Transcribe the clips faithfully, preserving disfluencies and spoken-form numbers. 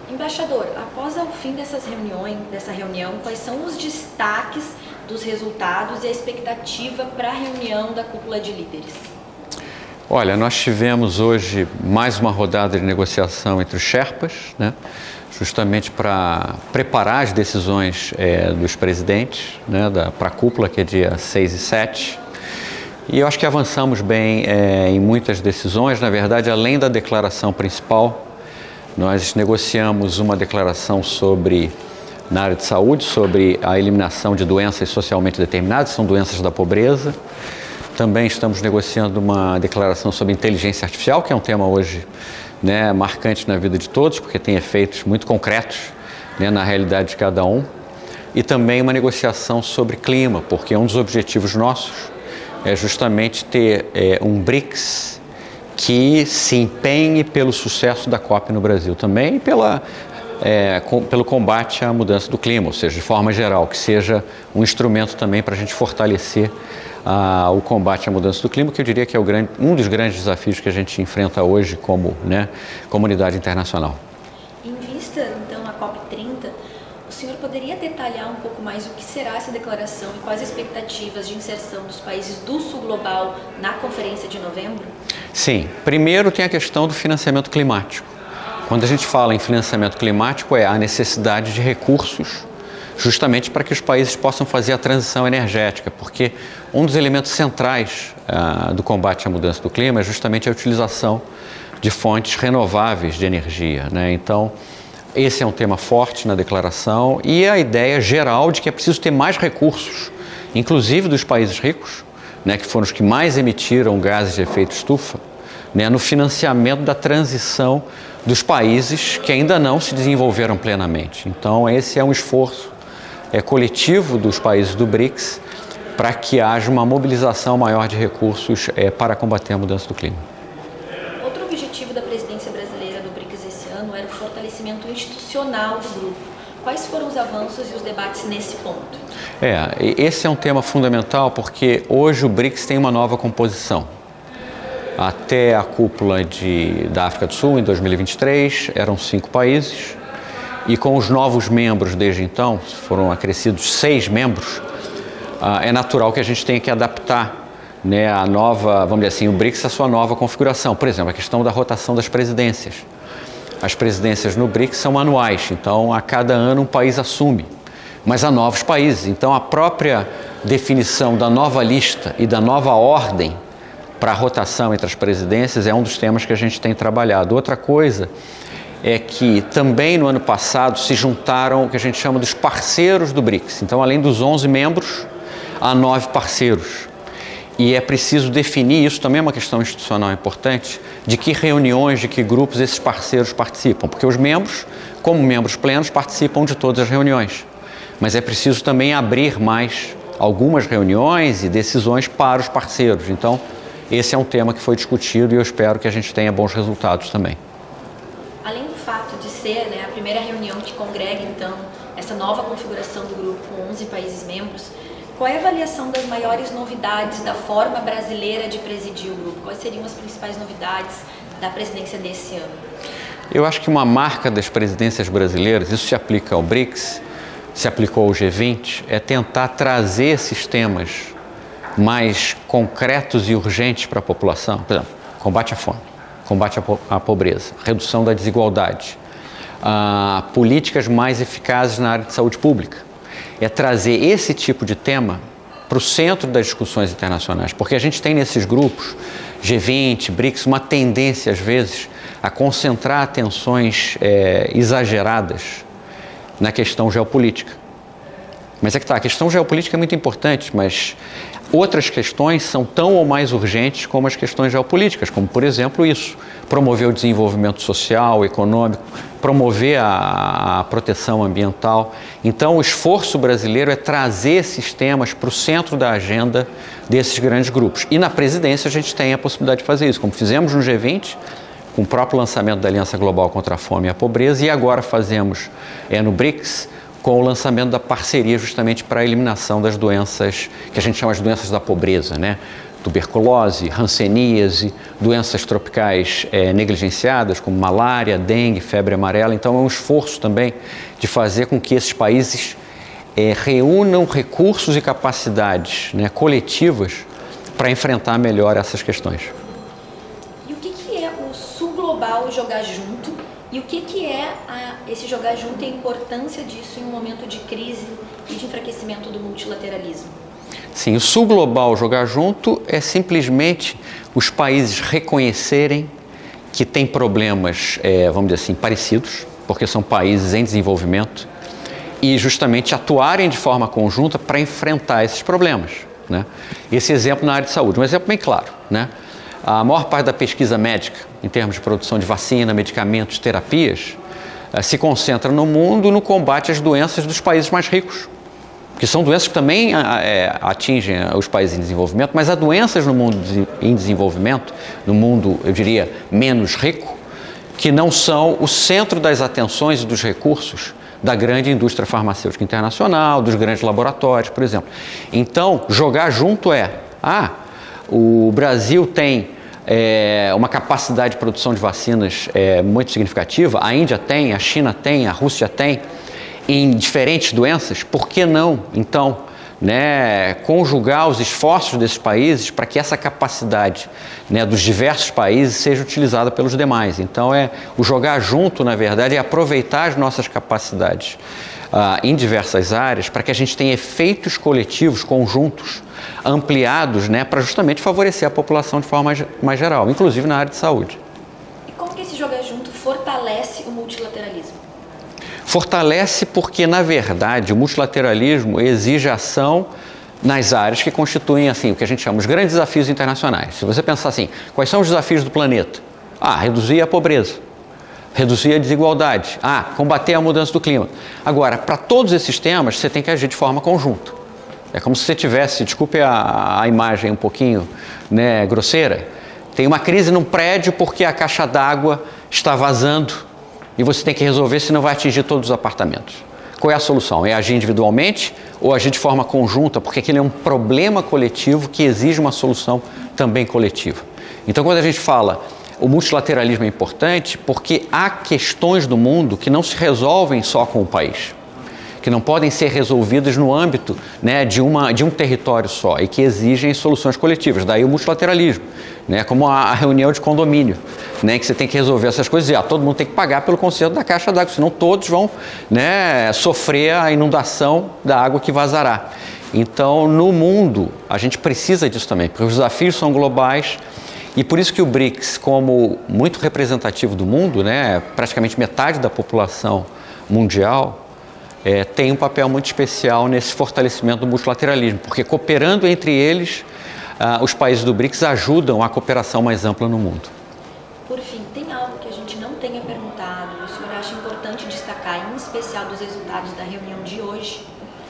Embaixador, após o fim dessas reuniões, dessa reunião, quais são os destaques dos resultados e a expectativa para a reunião da cúpula de líderes? Olha, nós tivemos hoje mais uma rodada de negociação entre os Sherpas, né, justamente para preparar as decisões é, dos presidentes, né, para a cúpula, que é dia seis e sete. E eu acho que avançamos bem é, em muitas decisões. Na verdade, além da declaração principal, nós negociamos uma declaração sobre, na área de saúde, sobre a eliminação de doenças socialmente determinadas, são doenças da pobreza. Também estamos negociando uma declaração sobre inteligência artificial, que é um tema hoje, né, marcante na vida de todos, porque tem efeitos muito concretos, né, na realidade de cada um. E também uma negociação sobre clima, porque um dos objetivos nossos é justamente ter é, um BRICS que se empenhe pelo sucesso da COP no Brasil também e pela, é, com, pelo combate à mudança do clima, ou seja, de forma geral, que seja um instrumento também para a gente fortalecer ah, o combate à mudança do clima, que eu diria que é o grande, um dos grandes desafios que a gente enfrenta hoje como, né, comunidade internacional. Em vista, então, à COP trinta, o senhor poderia detalhar um pouco mais o que será essa declaração e quais as expectativas de inserção dos países do Sul Global na conferência de novembro? Sim. Primeiro tem a questão do financiamento climático. Quando a gente fala em financiamento climático, é a necessidade de recursos justamente para que os países possam fazer a transição energética, porque um dos elementos centrais ah, do combate à mudança do clima é justamente a utilização de fontes renováveis de energia, né? Então, esse é um tema forte na declaração e a ideia geral de que é preciso ter mais recursos, inclusive dos países ricos, né, que foram os que mais emitiram gases de efeito estufa, né, no financiamento da transição dos países que ainda não se desenvolveram plenamente. Então, esse é um esforço é, coletivo dos países do BRICS para que haja uma mobilização maior de recursos é, para combater a mudança do clima. Outro objetivo da presidência brasileira do BRICS esse ano era o fortalecimento institucional do grupo. Quais foram os avanços e os debates nesse ponto? É, esse é um tema fundamental porque hoje o BRICS tem uma nova composição. Até a cúpula de, da África do Sul, em dois mil e vinte e três, eram cinco países. E com os novos membros desde então, foram acrescidos seis membros, ah, é natural que a gente tenha que adaptar, né, a nova, vamos dizer assim, o BRICS à sua nova configuração. Por exemplo, a questão da rotação das presidências. As presidências no BRICS são anuais, então a cada ano um país assume, mas há novos países. Então a própria definição da nova lista e da nova ordem para a rotação entre as presidências é um dos temas que a gente tem trabalhado. Outra coisa é que também no ano passado se juntaram o que a gente chama dos parceiros do BRICS. Então, além dos onze membros, há nove parceiros. E é preciso definir, isso também é uma questão institucional importante, de que reuniões, de que grupos esses parceiros participam. Porque os membros, como membros plenos, participam de todas as reuniões. Mas é preciso também abrir mais algumas reuniões e decisões para os parceiros. Então, esse é um tema que foi discutido e eu espero que a gente tenha bons resultados também. Além do fato de ser, né, a primeira reunião que congrega, então, essa nova configuração do grupo com onze países membros, qual é a avaliação das maiores novidades da forma brasileira de presidir o grupo? Quais seriam as principais novidades da presidência desse ano? Eu acho que uma marca das presidências brasileiras, isso se aplica ao BRICS, se aplicou ao G vinte, é tentar trazer esses temas mais concretos e urgentes para a população. Por exemplo, combate à fome, combate à, po à pobreza, redução da desigualdade, ah, políticas mais eficazes na área de saúde pública. É trazer esse tipo de tema para o centro das discussões internacionais, porque a gente tem nesses grupos, G vinte, BRICS, uma tendência às vezes a concentrar atenções é, exageradas na questão geopolítica. Mas é que tá, a questão geopolítica é muito importante, mas outras questões são tão ou mais urgentes como as questões geopolíticas, como, por exemplo, isso, promover o desenvolvimento social, econômico, promover a, a proteção ambiental. Então, o esforço brasileiro é trazer esses temas para o centro da agenda desses grandes grupos. E na presidência a gente tem a possibilidade de fazer isso, como fizemos no G vinte, com o próprio lançamento da Aliança Global contra a Fome e a Pobreza, e agora fazemos é, no BRICS, com o lançamento da parceria justamente para a eliminação das doenças, que a gente chama de doenças da pobreza, né? tuberculose, hanseníase, doenças tropicais é, negligenciadas, como malária, dengue, febre amarela. Então, é um esforço também de fazer com que esses países é, reúnam recursos e capacidades, né, coletivas para enfrentar melhor essas questões. E o que, que é o Sul Global jogar junto? E o que, que é a, esse jogar junto e a importância disso em um momento de crise e de enfraquecimento do multilateralismo? Sim, o Sul Global jogar junto é simplesmente os países reconhecerem que tem problemas, é, vamos dizer assim, parecidos, porque são países em desenvolvimento, e justamente atuarem de forma conjunta para enfrentar esses problemas, né? Esse exemplo na área de saúde, um exemplo bem claro, né? A maior parte da pesquisa médica, em termos de produção de vacina, medicamentos, terapias, se concentra no mundo no combate às doenças dos países mais ricos, que são doenças que também é, atingem os países em desenvolvimento, mas há doenças no mundo em desenvolvimento, no mundo, eu diria, menos rico, que não são o centro das atenções e dos recursos da grande indústria farmacêutica internacional, dos grandes laboratórios, por exemplo. Então, jogar junto é, ah, o Brasil tem é, uma capacidade de produção de vacinas é, muito significativa, a Índia tem, a China tem, a Rússia tem, em diferentes doenças, por que não, então, né, conjugar os esforços desses países para que essa capacidade, né, dos diversos países seja utilizada pelos demais? Então, é o jogar junto, na verdade, é aproveitar as nossas capacidades ah, em diversas áreas para que a gente tenha efeitos coletivos, conjuntos, ampliados, né, para justamente favorecer a população de forma mais, mais geral, inclusive na área de saúde. E como que esse jogar junto fortalece o multilateralismo? Fortalece porque, na verdade, o multilateralismo exige ação nas áreas que constituem, assim, o que a gente chama os grandes desafios internacionais. Se você pensar assim, quais são os desafios do planeta? Ah, reduzir a pobreza, reduzir a desigualdade, ah, combater a mudança do clima. Agora, para todos esses temas, você tem que agir de forma conjunta. É como se você tivesse, desculpe a, a imagem um pouquinho, né, grosseira, tem uma crise num prédio porque a caixa d'água está vazando e você tem que resolver, senão vai atingir todos os apartamentos. Qual é a solução? É agir individualmente ou agir de forma conjunta? Porque aquele é um problema coletivo que exige uma solução também coletiva. Então, quando a gente fala o multilateralismo é importante porque há questões do mundo que não se resolvem só com o país, que não podem ser resolvidas no âmbito, né, de, uma, de um território só e que exigem soluções coletivas. Daí o multilateralismo, né, como a, a reunião de condomínio, né, que você tem que resolver essas coisas e ah, todo mundo tem que pagar pelo conserto da caixa d'água, senão todos vão, né, sofrer a inundação da água que vazará. Então, no mundo, a gente precisa disso também, porque os desafios são globais e por isso que o BRICS, como muito representativo do mundo, né, praticamente metade da população mundial, É, tem um papel muito especial nesse fortalecimento do multilateralismo, porque cooperando entre eles, ah, os países do BRICS ajudam a cooperação mais ampla no mundo. Por fim, tem algo que a gente não tenha perguntado e o senhor acha importante destacar, em especial dos resultados da reunião de hoje?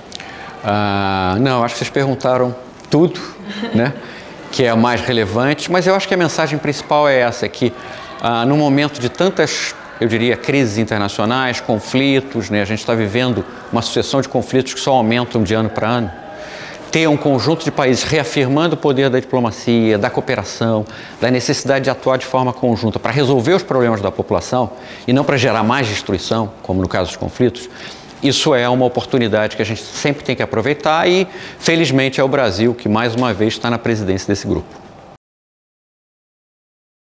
Ah, não, acho que vocês perguntaram tudo, né, que é o mais relevante, mas eu acho que a mensagem principal é essa, que ah, no momento de tantas, eu diria, crises internacionais, conflitos, né? A gente está vivendo uma sucessão de conflitos que só aumentam de ano para ano. Ter um conjunto de países reafirmando o poder da diplomacia, da cooperação, da necessidade de atuar de forma conjunta para resolver os problemas da população e não para gerar mais destruição, como no caso dos conflitos, isso é uma oportunidade que a gente sempre tem que aproveitar e, felizmente, é o Brasil que mais uma vez está na presidência desse grupo.